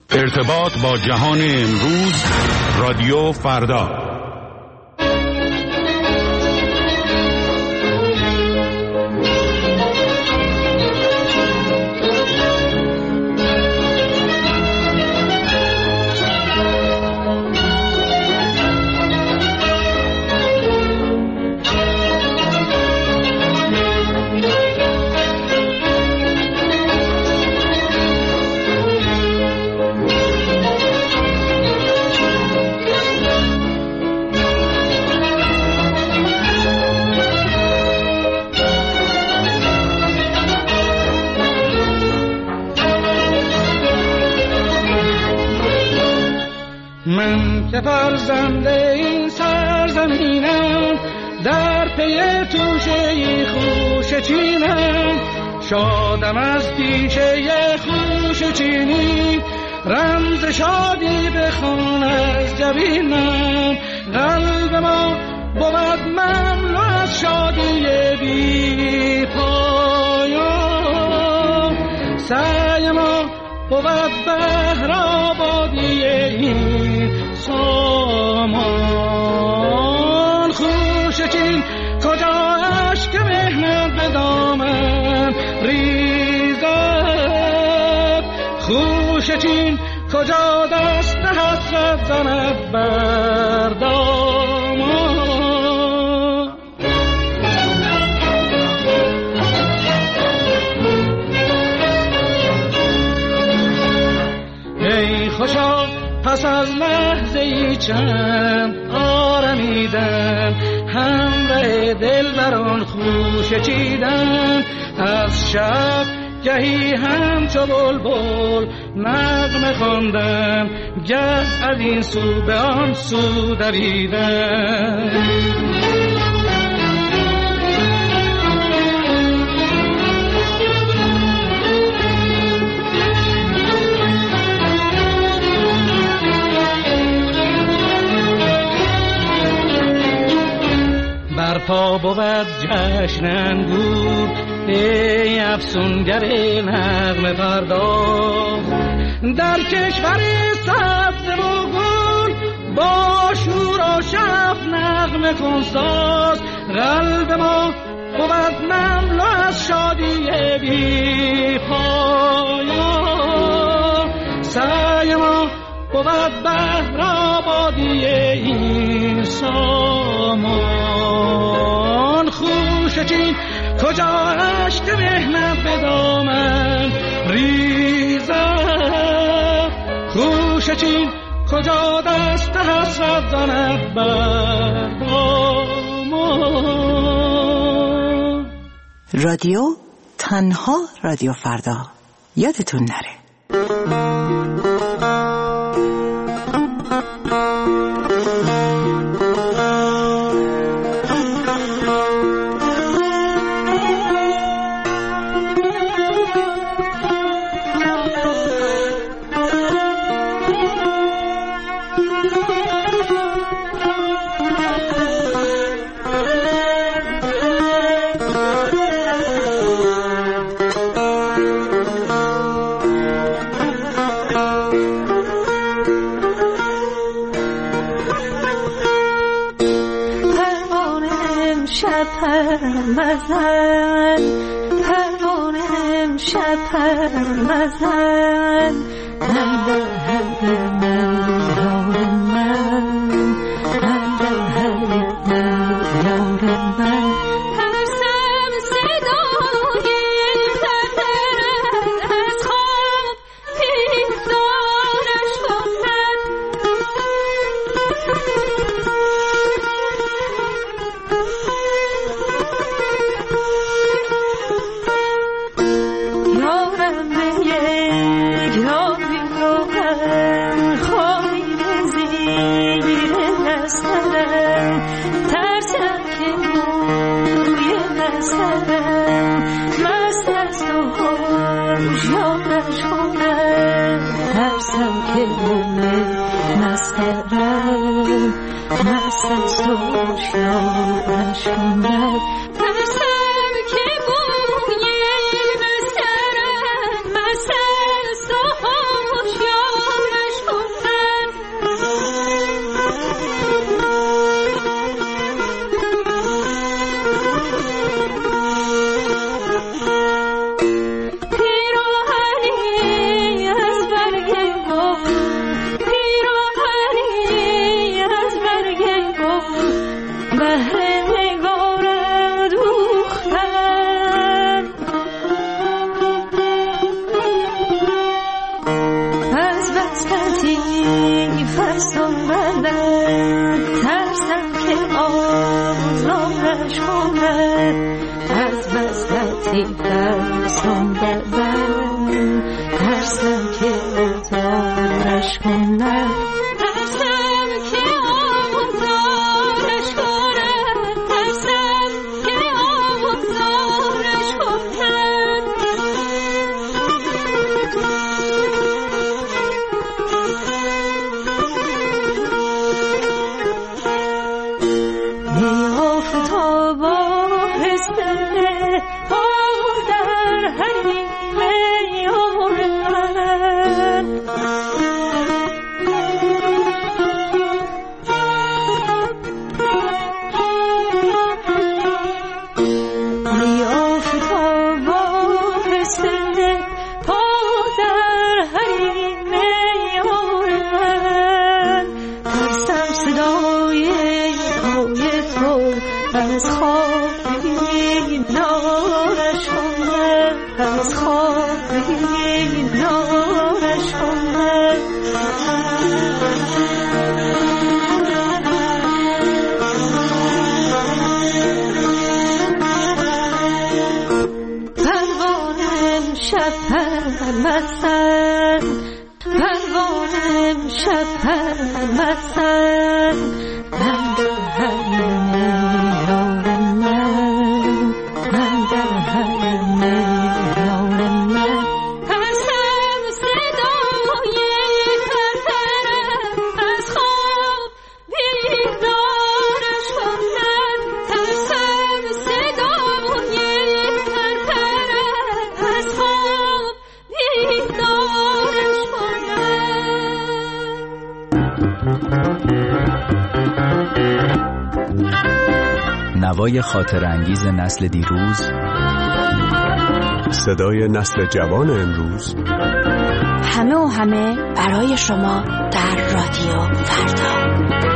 ارتباط با جهان امروز، رادیو فردا. من که فرزند این سرزمینم، در پی توشه خوش چینم، شادم از پیشه خوش چینی، رمز شادی بخوان از جبینم. قلب ما بود مملو از شادی بی پایان، سعی ما بود بهر آبادی این سامان. خوش چین کجا اشک مهنت به دامن ریزد، خوش چین کجا دست حسرت زند بر دامان. ای خوشا پس از لحظه ای چند آرمیدن، همراه دل بران خوش چیدن. از شب گهی همچو بلبل نغمه خواندن، گه از این سو به آن سو دویدن. برپا بود جشن انگور، ای افسونگر نغمه پرداز. در کشور سبز و گل با شور و شف نغمه کن ساز. قلب ما بود مملو از شادی بی پایان، سعی ما بود بهر آبادی این سامان. خوش چین کجا اشک مهنت به دامن ریزد، خوش چین کجا دست حسرت زند بر دامان. رادیو تنها رادیو فردا، یادتون نره. مزن پروانه امشب مزن، من در حد من یار من، من در حد من یار من. ترسم صدای پدرت از خواب بیدارش کند، بس لطیف است دنبالم ترسم که آزارش کند از بس لطیف است دنبالم ترسم که آزارش کند ترسم که آزارش کند ترسم که آزارش کند میافتاب آهسته پا در حریم یار من میافتاب آهسته پا در حریم یار من ترسم صدای پای تو از خواب بیدارش کند از خواب بیدارش کند پروانم شب پرمستم پروانم شب پرمستم من در حریم یار من من در حریم یار من ترسم صدای پرپرم از خواب بیدارش کند ترسم صدای پرپرم از خواب بیدارش نوای خاطر انگیز نسل دیروز، صدای نسل جوان امروز، همه و همه برای شما در رادیو فردا.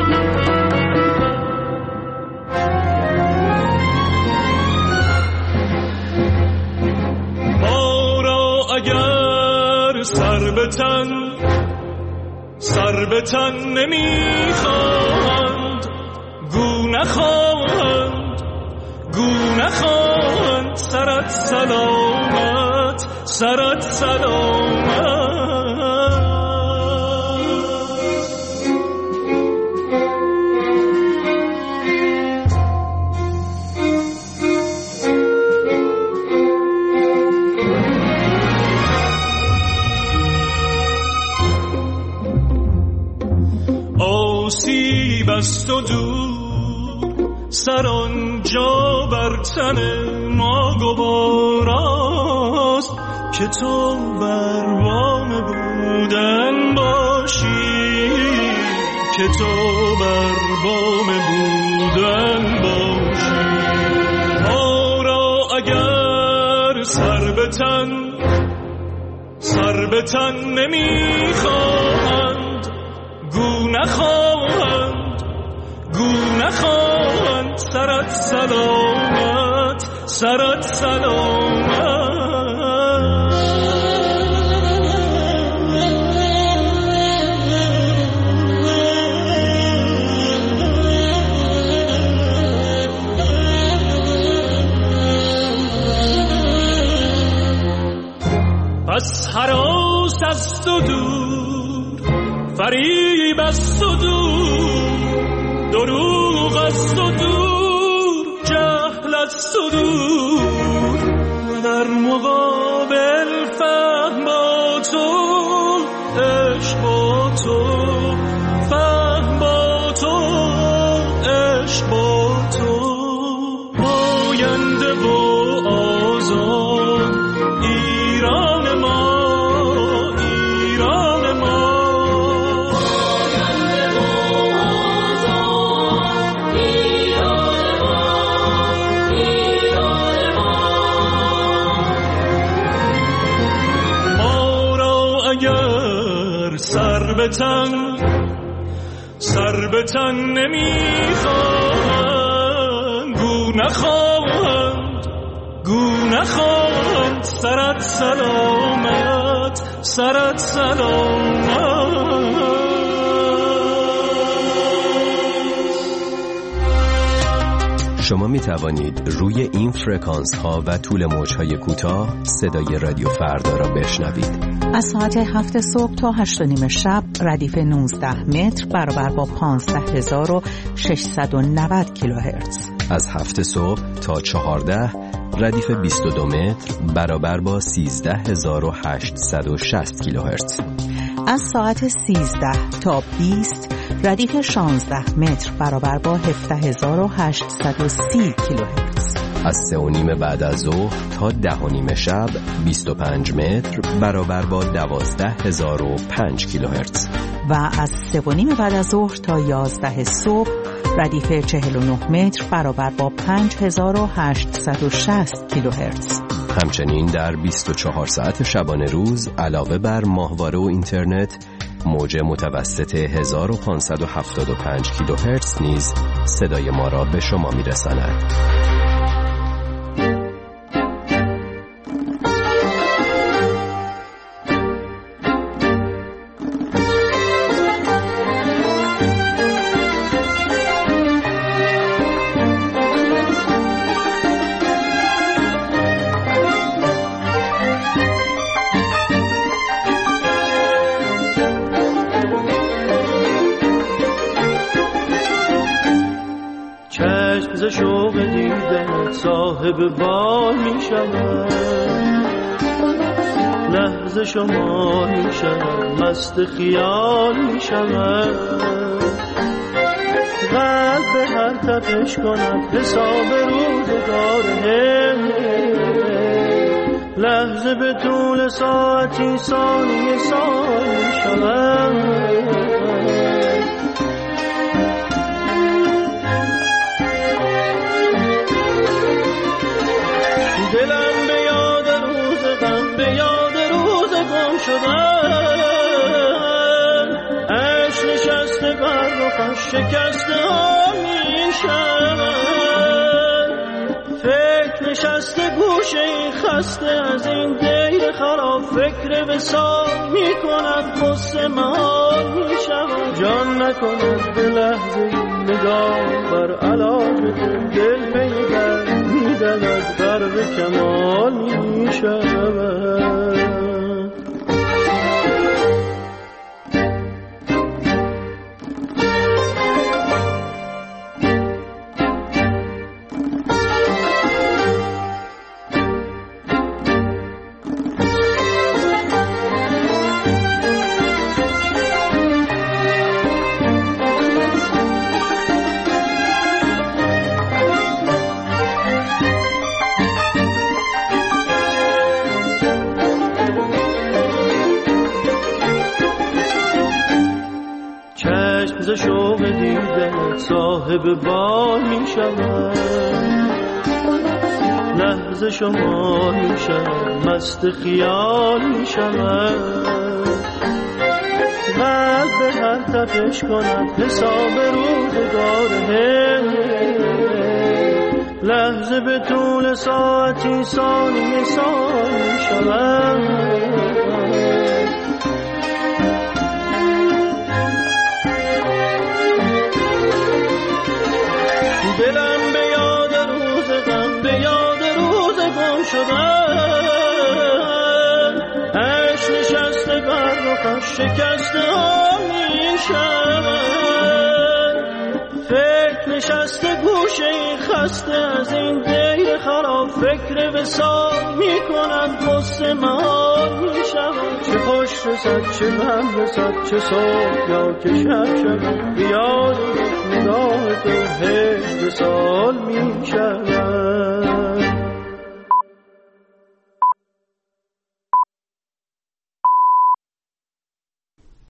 ما را اگر سر به تن نمیخواهند گو نخواهند سرت سلامت سرت سلامت آسیب است و دور سر آنجا بر تن ما گواراست که تو بر وام بودن باشی که تو بر وام بودن باشی ما را اگر سر به تن نمیخواهند گو نخواهند سرت سلامت سرت سلامت پس هراس است و دور فریب است و دور دروغ است و دور جهل است و دور در مقابل فهم با تو عشق با تو فهم با تو عشق با تو آینده و آزاد ایران ما سر به تن نمیخواهند گو نخواهند سرت سلامت سرت سلامت شما می توانید روی این فرکانس ها و طول موج‌های کوتاه صدای رادیو فردا را بشنوید. از ساعت 7 صبح تا 8:30 شب ردیف 19 متر برابر با 15690 کیلوهرتز. از 7 صبح تا 14 ردیف 22 متر برابر با 13860 کیلوهرتز. از ساعت 13 تا 20 ردیف 16 متر برابر با 17830 کیلوهرتز. از 3:30 بعد از ظهر تا 10:30 شب 25 متر برابر با 12005 کیلوهرتز. و از 3:30 بعد از ظهر تا 11 صبح ردیف 49 متر برابر با 5860 کیلوهرتز. همچنین در 24 ساعت شبانه روز علاوه بر ماهواره و اینترنت موج متوسط 1575 کیلوهرتز نیز صدای ما را به شما میرساند. ز شوق دیدن صاحب بال می شود، لحظه شمار می شود، مست خیال می شود. قلب به هر تپش کند حساب روزگار، لحظه به طول ساعتی ثانیه سال می شود. دلم به یاد روز غم، به یاد روز گم شدن، عشق نشسته بر رخش شکسته ها می شود. فکر نشسته گوشه این خسته از این دیر خراب، فکر وصال می کند قصه محال می شود. جان نکند به لحظه نگاه بر علاج دل پیگر می دلد بر کمال می شود. ز شوق دیدن صاحب بال می شود، لحظه شمار می شود، مست خیال می شود. قلب به هر تپش کند حساب روزگار، لحظه به طول ساعتی ثانیه سال می شود. دلم به یاد روز غم، به یاد روز گم شدن، عشق نشسته بر رخش شکسته ها می شود. فکر نشسته گوشه این خسته از این دیر خراب، فکر وصال می کند قصه محال می شود. چه خوش رسد چه غم رسد، چه صبح یا که شب شود، بیاد نگاه تو هجد سال می شود.